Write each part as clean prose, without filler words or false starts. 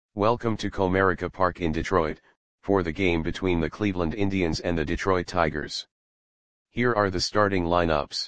Welcome to Comerica Park in Detroit, for the game between the Cleveland Indians and the Detroit Tigers. Here are the starting lineups.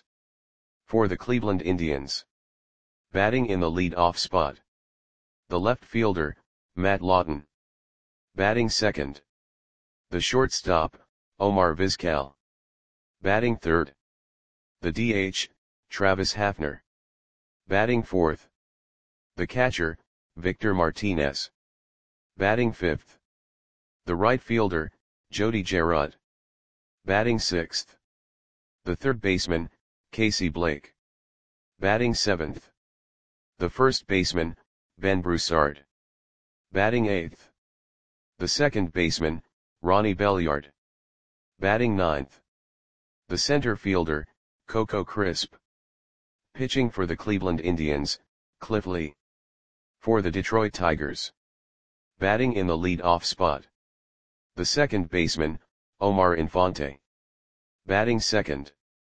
For the Cleveland Indians. Batting in the lead-off spot. The left fielder, Matt Lawton. Batting second. The shortstop, Omar Vizquel. Batting third. The DH, Travis Hafner. Batting fourth. The catcher, Victor Martinez. Batting fifth. The right fielder, Jody Gerard. Batting sixth. The third baseman, Casey Blake. Batting seventh. The first baseman, Ben Broussard. Batting eighth. The second baseman, Ronnie Belliard. Batting ninth. The center fielder, Coco Crisp. Pitching for the Cleveland Indians, Cliff Lee. For the Detroit Tigers. Batting in the lead-off spot. The second baseman, Omar Infante. Batting second.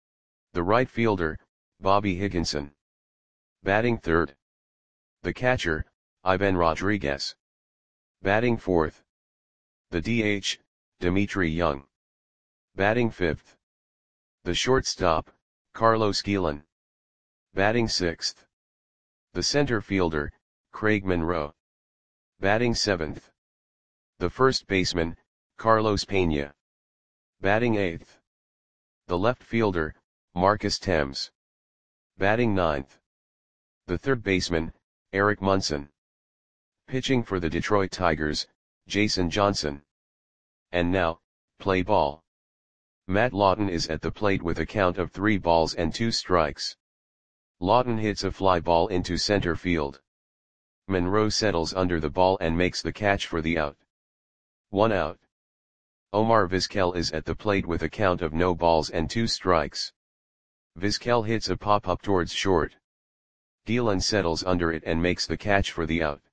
The right fielder, Bobby Higginson. Batting third. The catcher, Ivan Rodriguez. Batting fourth. The DH, Dimitri Young. Batting fifth. The shortstop, Carlos Guillen. Batting sixth. The center fielder, Craig Monroe. Batting seventh. The first baseman, Carlos Pena. Batting eighth. The left fielder, Marcus Thames. Batting ninth. The third baseman, Eric Munson. Pitching for the Detroit Tigers, Jason Johnson. And now, play ball. Matt Lawton is at the plate with a count of 3 balls and 2 strikes. Lawton hits a fly ball into center field. Monroe settles under the ball and makes the catch for the out. 1 out. Omar Vizquel is at the plate with a count of no balls and 2 strikes. Vizquel hits a pop-up towards short. Guillen settles under it and makes the catch for the out.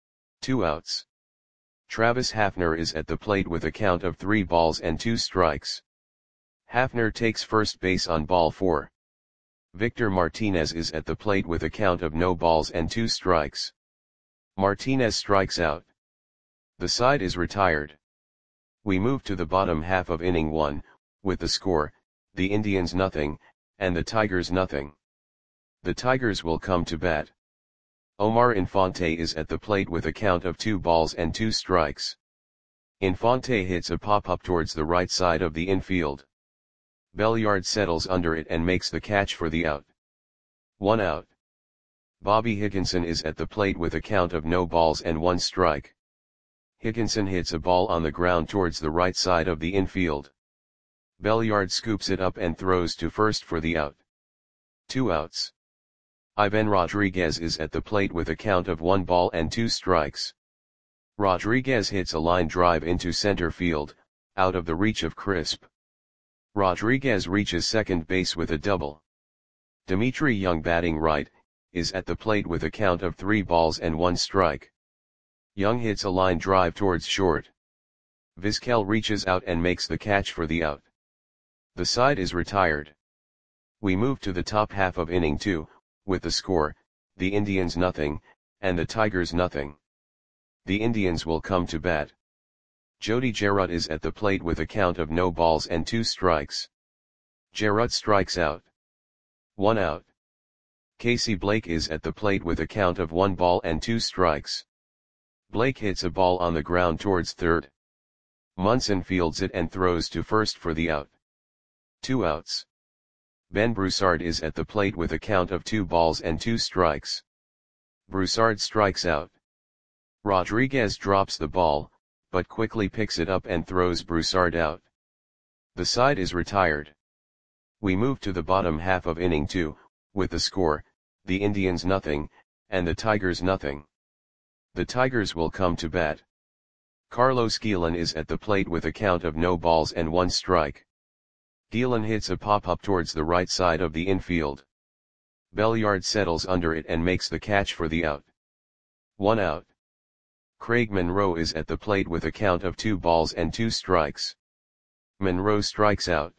2 outs. Travis Hafner is at the plate with a count of 3 balls and 2 strikes. Hafner takes first base on ball 4. Victor Martinez is at the plate with a count of no balls and 2 strikes. Martinez strikes out. The side is retired. We move to the bottom half of inning 1, with the score, the Indians nothing, and the Tigers nothing. The Tigers will come to bat. Omar Infante is at the plate with a count of 2 balls and 2 strikes. Infante hits a pop-up towards the right side of the infield. Belliard settles under it and makes the catch for the out. 1 out. Bobby Higginson is at the plate with a count of no balls and 1 strike. Higginson hits a ball on the ground towards the right side of the infield. Belliard scoops it up and throws to first for the out. 2 outs. Ivan Rodriguez is at the plate with a count of 1 ball and 2 strikes. Rodriguez hits a line drive into center field, out of the reach of Crisp. Rodriguez reaches second base with a double. Dimitri Young, batting right, is at the plate with a count of 3 balls and 1 strike. Young hits a line drive towards short. Vizquel reaches out and makes the catch for the out. The side is retired. We move to the top half of inning 2, with the score, the Indians nothing, and the Tigers nothing. The Indians will come to bat. Jody Gerard is at the plate with a count of no balls and 2 strikes. Gerard strikes out. 1 out. Casey Blake is at the plate with a count of 1 ball and 2 strikes. Blake hits a ball on the ground towards third. Munson fields it and throws to first for the out. 2 outs. Ben Broussard is at the plate with a count of 2 balls and 2 strikes. Broussard strikes out. Rodriguez drops the ball, but quickly picks it up and throws Broussard out. The side is retired. We move to the bottom half of inning 2, with the score, the Indians nothing, and the Tigers nothing. The Tigers will come to bat. Carlos Guillen is at the plate with a count of no balls and 1 strike. Guillen hits a pop-up towards the right side of the infield. Belliard settles under it and makes the catch for the out. 1 out. Craig Monroe is at the plate with a count of 2 balls and 2 strikes. Monroe strikes out.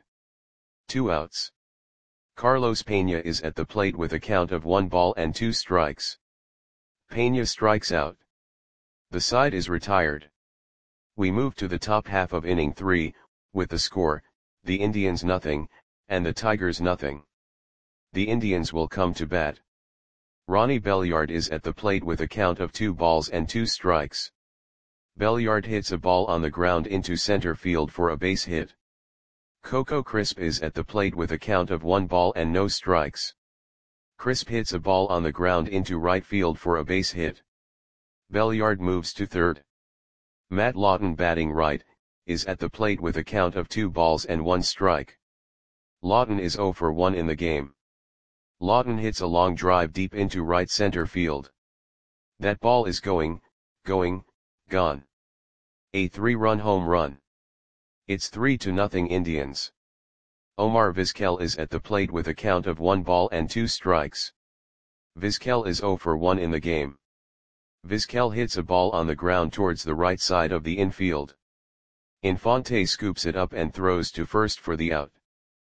2 outs. Carlos Pena is at the plate with a count of 1 ball and 2 strikes. Pena strikes out. The side is retired. We move to the top half of inning 3, with the score, the Indians nothing, and the Tigers nothing. The Indians will come to bat. Ronnie Belliard is at the plate with a count of 2 balls and 2 strikes. Belliard hits a ball on the ground into center field for a base hit. Coco Crisp is at the plate with a count of 1 ball and no strikes. Crisp hits a ball on the ground into right field for a base hit. Belliard moves to third. Matt Lawton, batting right, is at the plate with a count of 2 balls and 1 strike. Lawton is 0 for 1 in the game. Lawton hits a long drive deep into right center field. That ball is gone. A 3-run home run. It's 3-0 Indians. Omar Vizquel is at the plate with a count of 1 ball and 2 strikes. Vizquel is 0 for 1 in the game. Vizquel hits a ball on the ground towards the right side of the infield. Infante scoops it up and throws to first for the out.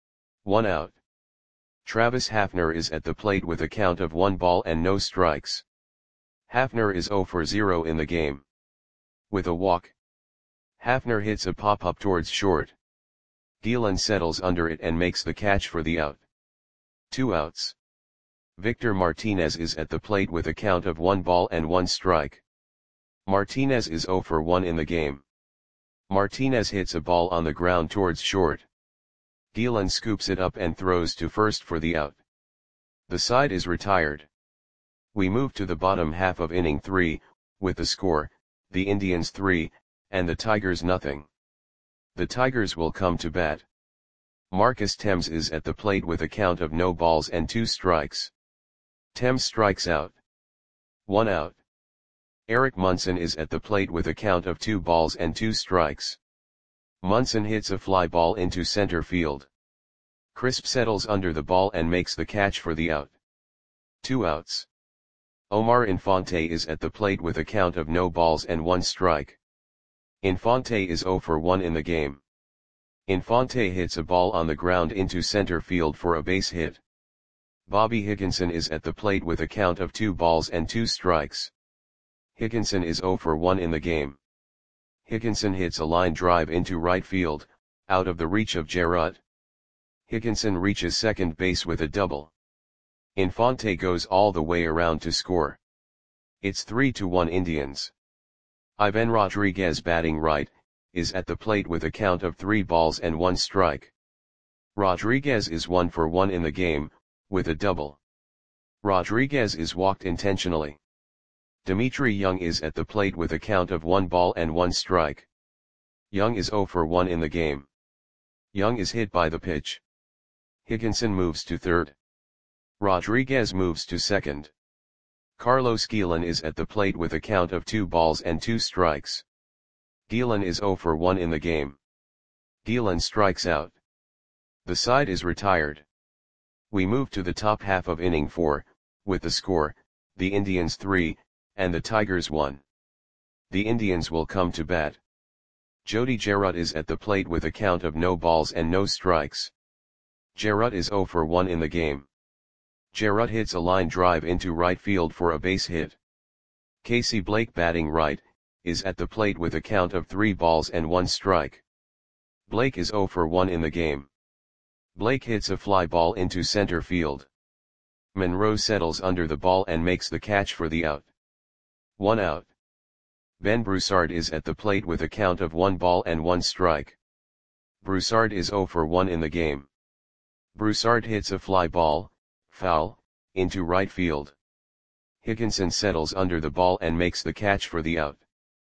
1 out. Travis Hafner is at the plate with a count of 1 ball and no strikes. Hafner is 0 for 0 in the game. With a walk, Hafner hits a pop-up towards short. Gielan settles under it and makes the catch for the out. 2 outs. Victor Martinez is at the plate with a count of 1 ball and 1 strike. Martinez is 0 for 1 in the game. Martinez hits a ball on the ground towards short. Gielan scoops it up and throws to first for the out. The side is retired. We move to the bottom half of inning 3, with the score, the Indians 3, and the Tigers nothing. The Tigers will come to bat. Marcus Thames is at the plate with a count of no balls and 2 strikes. Thames strikes out. 1 out. Eric Munson is at the plate with a count of 2 balls and 2 strikes. Munson hits a fly ball into center field. Crisp settles under the ball and makes the catch for the out. 2 outs. Omar Infante is at the plate with a count of no balls and 1 strike. Infante is 0 for 1 in the game. Infante hits a ball on the ground into center field for a base hit. Bobby Higginson is at the plate with a count of 2 balls and 2 strikes. Higginson is 0 for 1 in the game. Higginson hits a line drive into right field, out of the reach of Gerard. Higginson reaches second base with a double. Infante goes all the way around to score. It's 3-1 Indians. Ivan Rodriguez, batting right, is at the plate with a count of 3 balls and 1 strike. Rodriguez is 1 for 1 in the game, with a double. Rodriguez is walked intentionally. Dimitri Young is at the plate with a count of 1 ball and 1 strike. Young is 0 for 1 in the game. Young is hit by the pitch. Higginson moves to third. Rodriguez moves to second. Carlos Gielan is at the plate with a count of 2 balls and 2 strikes. Gielan is 0 for 1 in the game. Gielan strikes out. The side is retired. We move to the top half of inning 4, with the score, the Indians 3, and the Tigers 1. The Indians will come to bat. Jody Gerard is at the plate with a count of no balls and no strikes. Gerard is 0 for 1 in the game. Gerard hits a line drive into right field for a base hit. Casey Blake, batting right, is at the plate with a count of 3 balls and 1 strike. Blake is 0 for 1 in the game. Blake hits a fly ball into center field. Monroe settles under the ball and makes the catch for the out. 1 out. Ben Broussard is at the plate with a count of 1 ball and 1 strike. Broussard is 0 for 1 in the game. Broussard hits a fly ball, foul, into right field. Higginson settles under the ball and makes the catch for the out.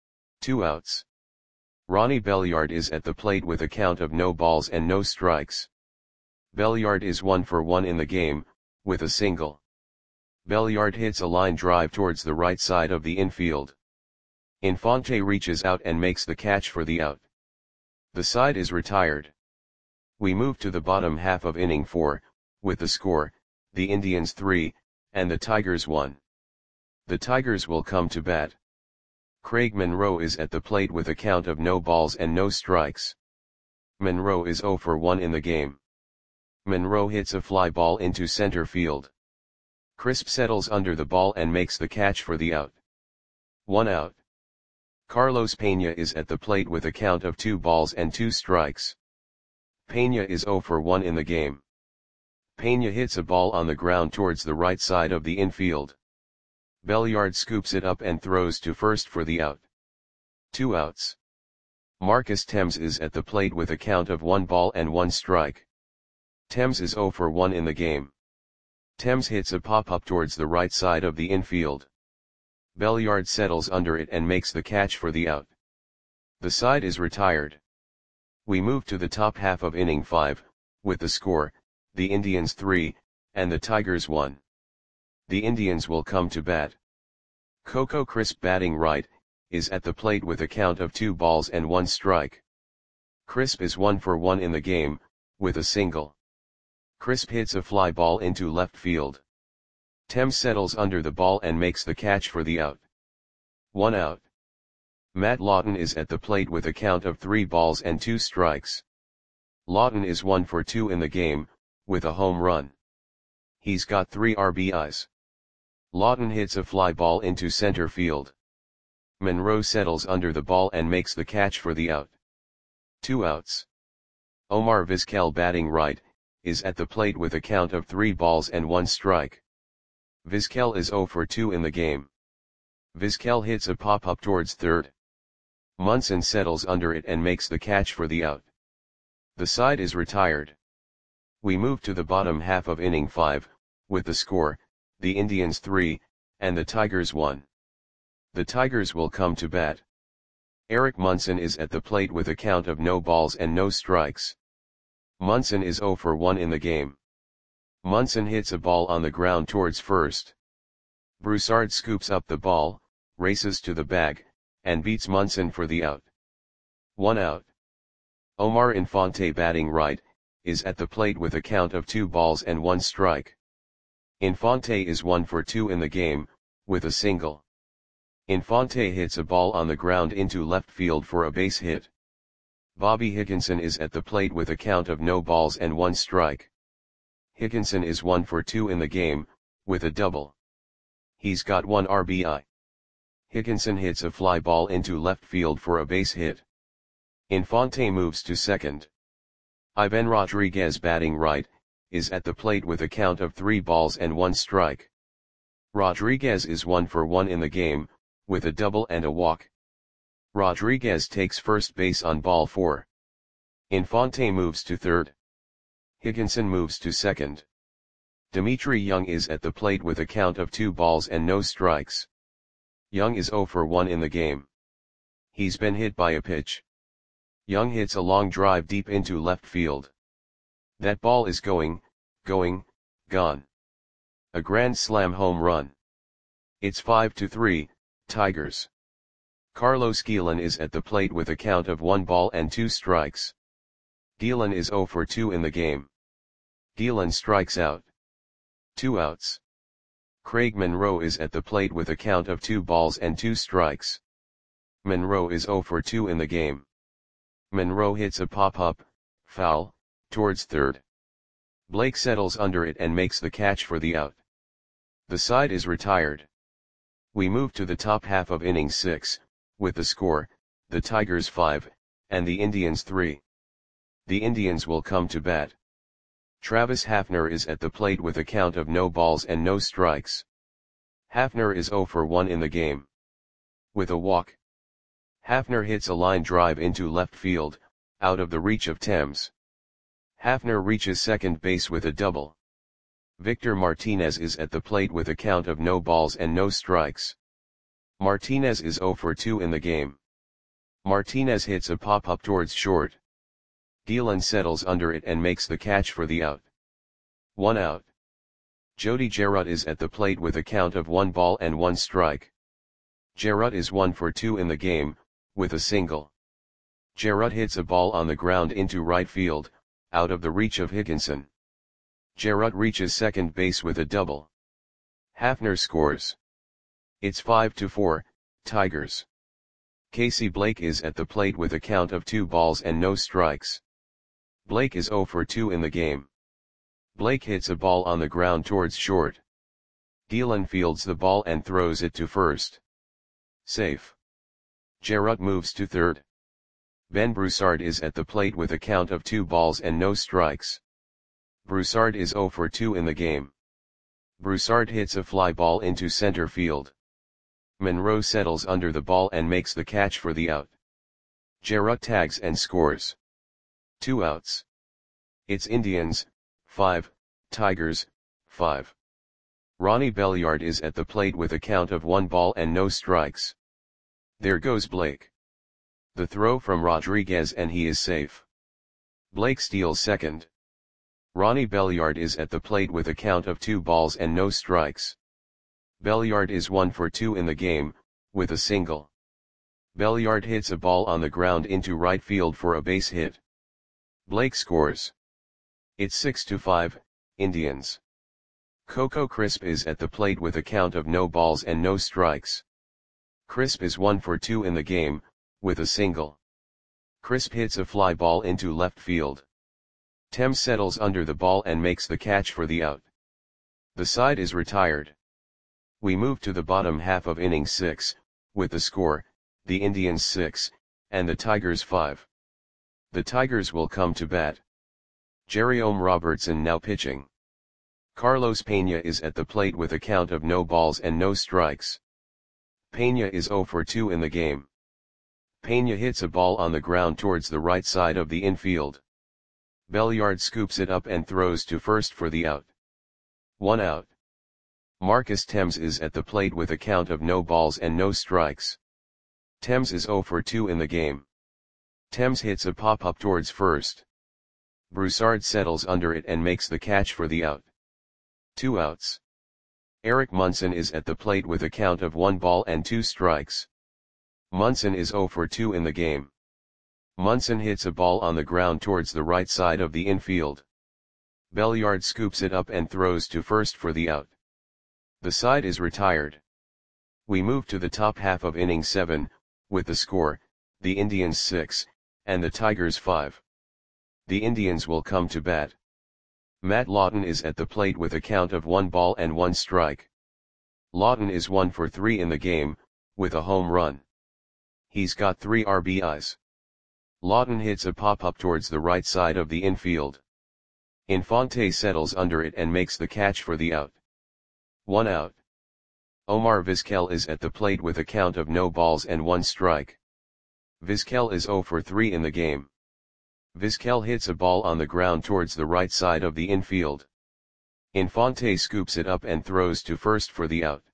2 outs. Ronnie Belliard is at the plate with a count of no balls and no strikes. Belliard is 1 for 1 in the game, with a single. Belliard hits a line drive towards the right side of the infield. Infante reaches out and makes the catch for the out. The side is retired. We move to the bottom half of inning 4, with the score, the Indians 3, and the Tigers 1. The Tigers will come to bat. Craig Monroe is at the plate with a count of no balls and no strikes. Monroe is 0 for 1 in the game. Monroe hits a fly ball into center field. Crisp settles under the ball and makes the catch for the out. 1 out. Carlos Peña is at the plate with a count of 2 balls and 2 strikes. Peña is 0 for 1 in the game. Peña hits a ball on the ground towards the right side of the infield. Belliard scoops it up and throws to first for the out. 2 outs. Marcus Thames is at the plate with a count of 1 ball and 1 strike. Thames is 0 for 1 in the game. Thames hits a pop-up towards the right side of the infield. Belliard settles under it and makes the catch for the out. The side is retired. We move to the top half of inning 5, with the score, the Indians 3, and the Tigers 1. The Indians will come to bat. Coco Crisp, batting right, is at the plate with a count of 2 balls and 1 strike. Crisp is 1 for 1 in the game, with a single. Crisp hits a fly ball into left field. Thames settles under the ball and makes the catch for the out. 1 out. Matt Lawton is at the plate with a count of 3 balls and 2 strikes. Lawton is 1 for 2 in the game, with a home run. He's got 3 RBIs. Lawton hits a fly ball into center field. Monroe settles under the ball and makes the catch for the out. 2 outs. Omar Vizquel, batting right, is at the plate with a count of 3 balls and 1 strike. Vizquel is 0 for 2 in the game. Vizquel hits a pop-up towards third. Munson settles under it and makes the catch for the out. The side is retired. We move to the bottom half of inning 5, with the score, the Indians 3, and the Tigers 1. The Tigers will come to bat. Eric Munson is at the plate with a count of no balls and no strikes. Munson is 0 for 1 in the game. Munson hits a ball on the ground towards first. Broussard scoops up the ball, races to the bag, and beats Munson for the out. 1 out. Omar Infante, batting right, is at the plate with a count of 2 balls and 1 strike. Infante is 1 for 2 in the game, with a single. Infante hits a ball on the ground into left field for a base hit. Bobby Higginson is at the plate with a count of no balls and 1 strike. Higginson is 1 for 2 in the game, with a double. He's got 1 RBI. Higginson hits a fly ball into left field for a base hit. Infante moves to second. Ivan Rodriguez, batting right, is at the plate with a count of 3 balls and 1 strike. Rodriguez is 1 for 1 in the game, with a double and a walk. Rodriguez takes first base on ball 4. Infante moves to third. Higginson moves to second. Dimitri Young is at the plate with a count of 2 balls and no strikes. Young is 0 for 1 in the game. He's been hit by a pitch. Young hits a long drive deep into left field. That ball is gone. A grand slam home run. It's 5-3, Tigers. Carlos Guillen is at the plate with a count of 1 ball and 2 strikes. Guillen is 0 for 2 in the game. Guillen strikes out. 2 outs. Craig Monroe is at the plate with a count of 2 balls and 2 strikes. Monroe is 0 for 2 in the game. Monroe hits a pop-up, foul, towards third. Blake settles under it and makes the catch for the out. The side is retired. We move to the top half of inning 6, with the score, the Tigers 5, and the Indians 3. The Indians will come to bat. Travis Hafner is at the plate with a count of no balls and no strikes. Hafner is 0 for 1 in the game. With a walk. Hafner hits a line drive into left field, out of the reach of Thames. Hafner reaches second base with a double. Victor Martinez is at the plate with a count of no balls and no strikes. Martinez is 0 for 2 in the game. Martinez hits a pop-up towards short. Guillen settles under it and makes the catch for the out. 1 out. Jody Jarrett is at the plate with a count of 1 ball and 1 strike. Jarrett is 1 for 2 in the game, with a single. Jarrett hits a ball on the ground into right field, out of the reach of Higginson. Jarrett reaches second base with a double. Hafner scores. It's 5-4, Tigers. Casey Blake is at the plate with a count of 2 balls and no strikes. Blake is 0 for 2 in the game. Blake hits a ball on the ground towards short. Guillen fields the ball and throws it to first. Safe. Jarrett moves to third. Ben Broussard is at the plate with a count of 2 balls and no strikes. Broussard is 0 for 2 in the game. Broussard hits a fly ball into center field. Monroe settles under the ball and makes the catch for the out. Jarrett tags and scores. 2 outs. It's Indians, 5, Tigers, 5. Ronnie Belliard is at the plate with a count of 1 ball and no strikes. There goes Blake. The throw from Rodriguez and he is safe. Blake steals second. Ronnie Belliard is at the plate with a count of 2 balls and no strikes. Belliard is 1 for 2 in the game, with a single. Belliard hits a ball on the ground into right field for a base hit. Blake scores. It's 6-5, Indians. Coco Crisp is at the plate with a count of no balls and no strikes. Crisp is 1 for 2 in the game, with a single. Crisp hits a fly ball into left field. Thames settles under the ball and makes the catch for the out. The side is retired. We move to the bottom half of inning 6, with the score, the Indians 6, and the Tigers 5. The Tigers will come to bat. Jerome Robertson now pitching. Carlos Peña is at the plate with a count of no balls and no strikes. Peña is 0 for 2 in the game. Peña hits a ball on the ground towards the right side of the infield. Belliard scoops it up and throws to first for the out. 1 out. Marcus Thames is at the plate with a count of no balls and no strikes. Thames is 0 for 2 in the game. Thames hits a pop-up towards first. Broussard settles under it and makes the catch for the out. 2 outs. Eric Munson is at the plate with a count of 1 ball and 2 strikes. Munson is 0 for 2 in the game. Munson hits a ball on the ground towards the right side of the infield. Belliard scoops it up and throws to first for the out. The side is retired. We move to the top half of inning 7, with the score, the Indians 6, and the Tigers 5. The Indians will come to bat. Matt Lawton is at the plate with a count of 1 ball and 1 strike. Lawton is 1 for 3 in the game, with a home run. He's got 3 RBIs. Lawton hits a pop-up towards the right side of the infield. Infante settles under it and makes the catch for the out. 1 out. Omar Vizquel is at the plate with a count of no balls and 1 strike. Vizquel is 0 for 3 in the game. Vizquel hits a ball on the ground towards the right side of the infield. Infante scoops it up and throws to first for the out.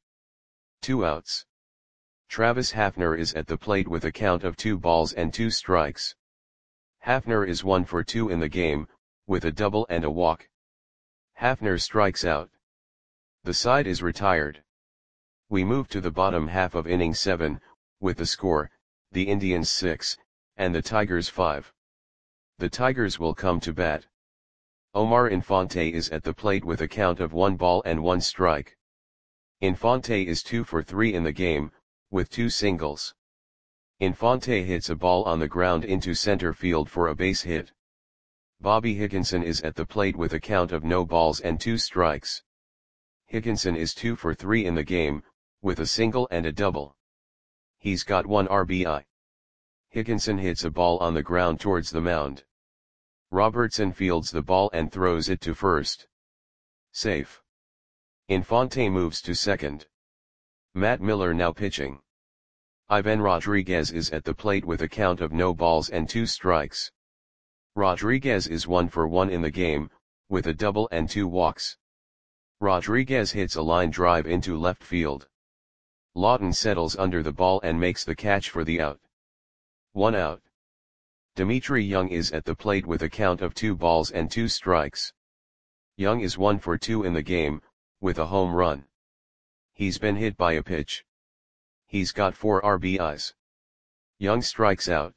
2 outs. Travis Hafner is at the plate with a count of 2 balls and 2 strikes. Hafner is 1 for 2 in the game, with a double and a walk. Hafner strikes out. The side is retired. We move to the bottom half of inning 7, with the score, the Indians 6, and the Tigers 5. The Tigers will come to bat. Omar Infante is at the plate with a count of 1 ball and 1 strike. Infante is 2 for 3 in the game, with 2 singles. Infante hits a ball on the ground into center field for a base hit. Bobby Higginson is at the plate with a count of no balls and 2 strikes. Higginson is 2 for 3 in the game, with a single and a double. He's got 1 RBI. Higginson hits a ball on the ground towards the mound. Robertson fields the ball and throws it to first. Safe. Infante moves to second. Matt Miller now pitching. Ivan Rodriguez is at the plate with a count of no balls and 2 strikes. Rodriguez is 1 for 1 in the game, with a double and 2 walks. Rodriguez hits a line drive into left field. Lawton settles under the ball and makes the catch for the out. 1 out. Dimitri Young is at the plate with a count of 2 balls and 2 strikes. Young is 1 for 2 in the game, with a home run. He's been hit by a pitch. He's got 4 RBIs. Young strikes out.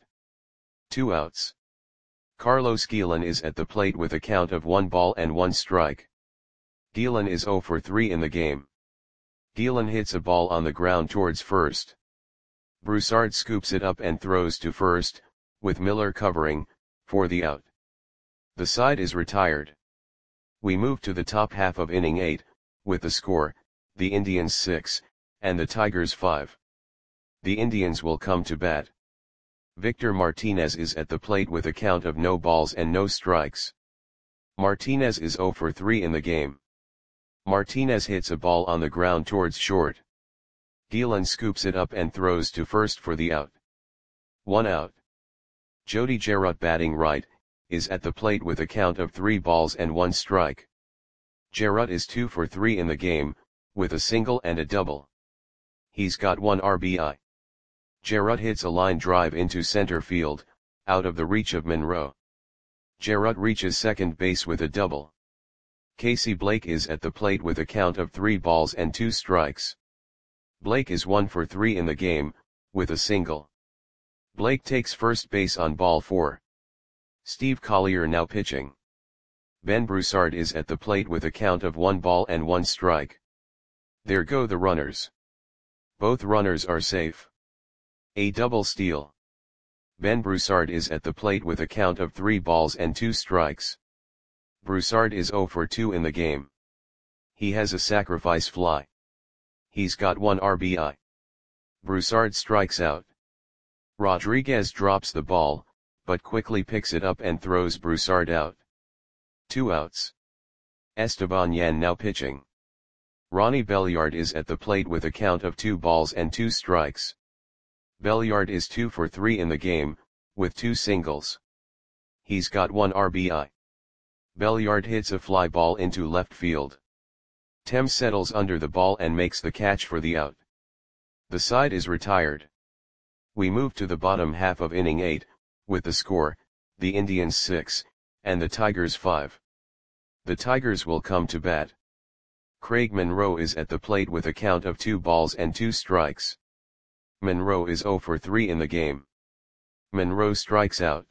2 outs. Carlos Guillen is at the plate with a count of 1 ball and 1 strike. Guillen is 0 for 3 in the game. Guillen hits a ball on the ground towards first. Broussard scoops it up and throws to first, with Miller covering, for the out. The side is retired. We move to the top half of inning 8, with the score, the Indians 6, and the Tigers 5. The Indians will come to bat. Victor Martinez is at the plate with a count of no balls and no strikes. Martinez is 0 for 3 in the game. Martinez hits a ball on the ground towards short. Gielan scoops it up and throws to first for the out. 1 out. Jody Gerut, batting right, is at the plate with a count of 3 balls and 1 strike. Gerut is 2 for 3 in the game, with a single and a double. He's got 1 RBI. Gerut hits a line drive into center field, out of the reach of Monroe. Gerut reaches second base with a double. Casey Blake is at the plate with a count of 3 balls and 2 strikes. Blake is 1 for 3 in the game, with a single. Blake takes first base on ball 4. Steve Collier now pitching. Ben Broussard is at the plate with a count of 1 ball and 1 strike. There go the runners. Both runners are safe. A double steal. Ben Broussard is at the plate with a count of 3 balls and 2 strikes. Broussard is 0 for 2 in the game. He has a sacrifice fly. He's got 1 RBI. Broussard strikes out. Rodriguez drops the ball, but quickly picks it up and throws Broussard out. 2 outs. Esteban Yan now pitching. Ronnie Belliard is at the plate with a count of 2 balls and 2 strikes. Belliard is 2 for 3 in the game, with 2 singles. He's got 1 RBI. Belliard hits a fly ball into left field. Thames settles under the ball and makes the catch for the out. The side is retired. We move to the bottom half of inning 8, with the score, the Indians 6, and the Tigers 5. The Tigers will come to bat. Craig Monroe is at the plate with a count of 2 balls and 2 strikes. Monroe is 0 for 3 in the game. Monroe strikes out.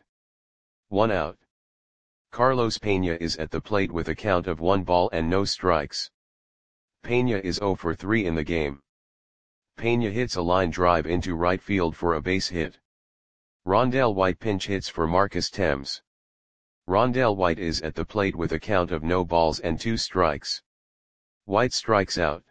1 out. Carlos Pena is at the plate with a count of 1 ball and no strikes. Pena is 0 for 3 in the game. Pena hits a line drive into right field for a base hit. Rondell White pinch hits for Marcus Thames. Rondell White is at the plate with a count of no balls and 2 strikes. White strikes out.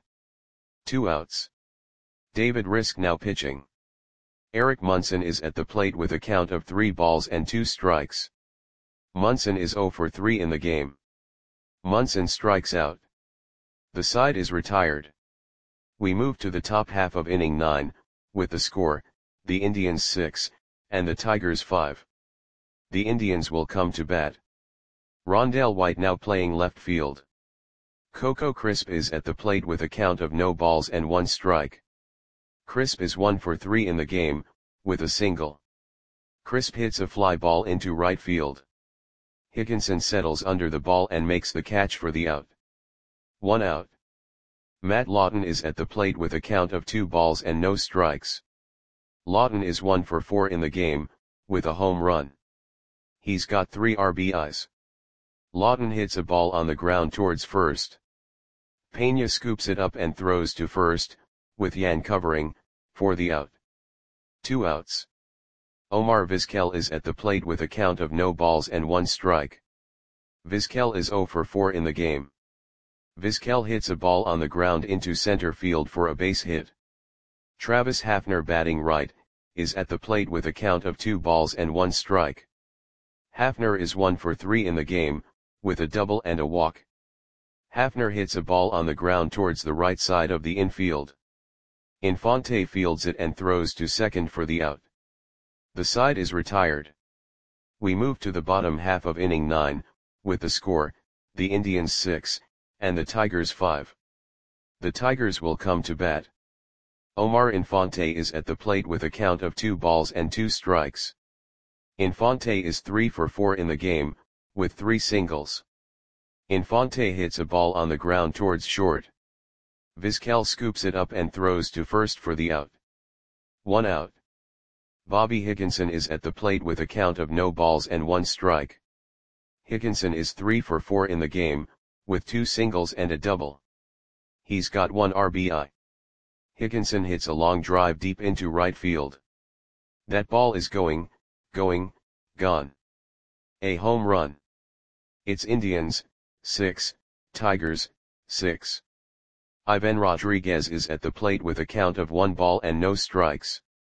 2 outs. David Risk now pitching. Eric Munson is at the plate with a count of 3 balls and 2 strikes. Munson is 0 for 3 in the game. Munson strikes out. The side is retired. We move to the top half of inning 9, with the score, the Indians 6, and the Tigers 5. The Indians will come to bat. Rondell White now playing left field. Coco Crisp is at the plate with a count of no balls and 1 strike. Crisp is 1 for 3 in the game, with a single. Crisp hits a fly ball into right field. Higginson settles under the ball and makes the catch for the out. 1 out. Matt Lawton is at the plate with a count of 2 balls and no strikes. Lawton is 1 for 4 in the game, with a home run. He's got 3 RBIs. Lawton hits a ball on the ground towards first. Pena scoops it up and throws to first, with Yan covering, for the out. 2 outs. Omar Vizquel is at the plate with a count of no balls and 1 strike. Vizquel is 0 for 4 in the game. Vizquel hits a ball on the ground into center field for a base hit. Travis Hafner, batting right, is at the plate with a count of 2 balls and 1 strike. Hafner is 1 for 3 in the game, with a double and a walk. Hafner hits a ball on the ground towards the right side of the infield. Infante fields it and throws to second for the out. The side is retired. We move to the bottom half of inning 9, with the score, the Indians 6, and the Tigers 5. The Tigers will come to bat. Omar Infante is at the plate with a count of 2 balls and 2 strikes. Infante is 3 for 4 in the game, with 3 singles. Infante hits a ball on the ground towards short. Vizquel scoops it up and throws to first for the out. 1 out. Bobby Higginson is at the plate with a count of no balls and 1 strike. Higginson is 3 for 4 in the game, with 2 singles and a double. He's got 1 RBI. Higginson hits a long drive deep into right field. That ball is going, gone. A home run. It's Indians, 6, Tigers, 6. Ivan Rodriguez is at the plate with a count of 1 ball and no strikes.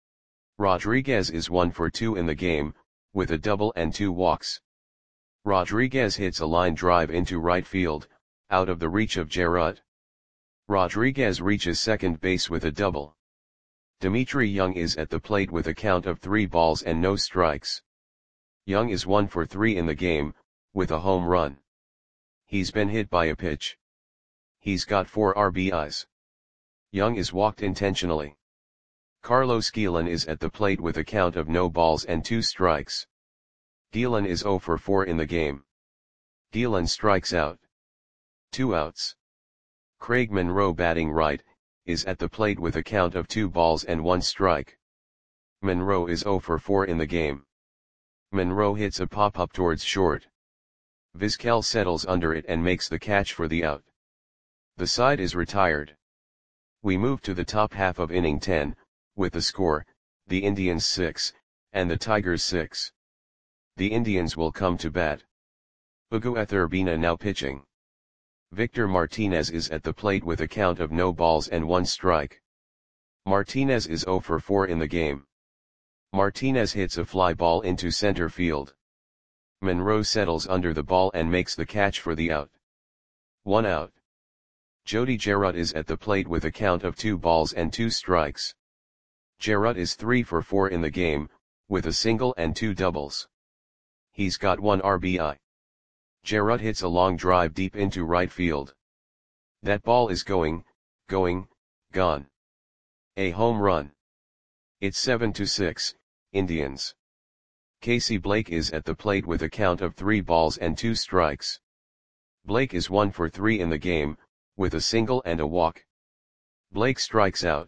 Rodriguez is 1 for 2 in the game, with a double and 2 walks. Rodriguez hits a line drive into right field, out of the reach of Gerard. Rodriguez reaches second base with a double. Dimitri Young is at the plate with a count of 3 balls and no strikes. Young is 1 for 3 in the game, with a home run. He's been hit by a pitch. He's got 4 RBIs. Young is walked intentionally. Carlos Guillen is at the plate with a count of no balls and 2 strikes. Guillen is 0 for 4 in the game. Guillen strikes out. 2 outs. Craig Monroe, batting right, is at the plate with a count of 2 balls and 1 strike. Monroe is 0 for 4 in the game. Monroe hits a pop-up towards short. Vizquel settles under it and makes the catch for the out. The side is retired. We move to the top half of inning 10, with the score, the Indians 6, and the Tigers 6. The Indians will come to bat. Hugo Etherbina now pitching. Victor Martinez is at the plate with a count of no balls and 1 strike. Martinez is 0 for 4 in the game. Martinez hits a fly ball into center field. Monroe settles under the ball and makes the catch for the out. 1 out. Jody Gerard is at the plate with a count of 2 balls and 2 strikes. Gerard is 3 for 4 in the game, with a single and 2 doubles. He's got 1 RBI. Gerard hits a long drive deep into right field. That ball is going, gone. A home run. It's 7-6, Indians. Casey Blake is at the plate with a count of 3 balls and 2 strikes. Blake is 1 for 3 in the game, with a single and a walk. Blake strikes out.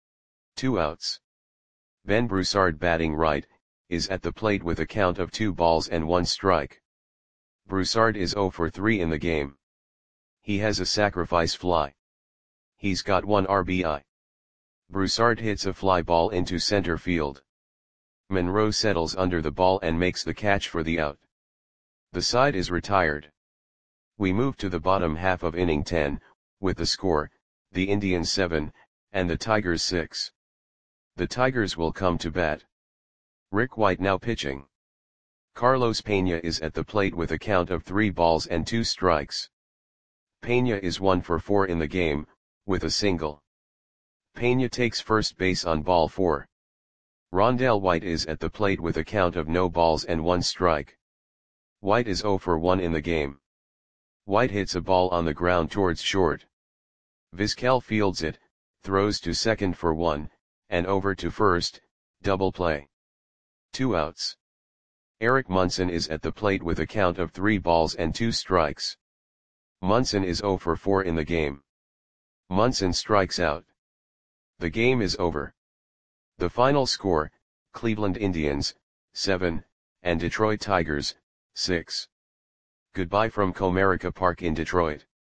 2 outs. Ben Broussard, batting right, is at the plate with a count of 2 balls and 1 strike. Broussard is 0 for 3 in the game. He has a sacrifice fly. He's got 1 RBI. Broussard hits a fly ball into center field. Monroe settles under the ball and makes the catch for the out. The side is retired. We move to the bottom half of inning 10, with the score, the Indians 7, and the Tigers 6. The Tigers will come to bat. Rick White now pitching. Carlos Pena is at the plate with a count of 3 balls and 2 strikes. Pena is 1 for 4 in the game, with a single. Pena takes first base on ball 4. Rondell White is at the plate with a count of no balls and 1 strike. White is 0 for 1 in the game. White hits a ball on the ground towards short. Vizquel fields it, throws to second for 1, and over to first, double play. 2 outs. Eric Munson is at the plate with a count of 3 balls and 2 strikes. Munson is 0 for 4 in the game. Munson strikes out. The game is over. The final score, Cleveland Indians, 7, and Detroit Tigers, 6. Goodbye from Comerica Park in Detroit.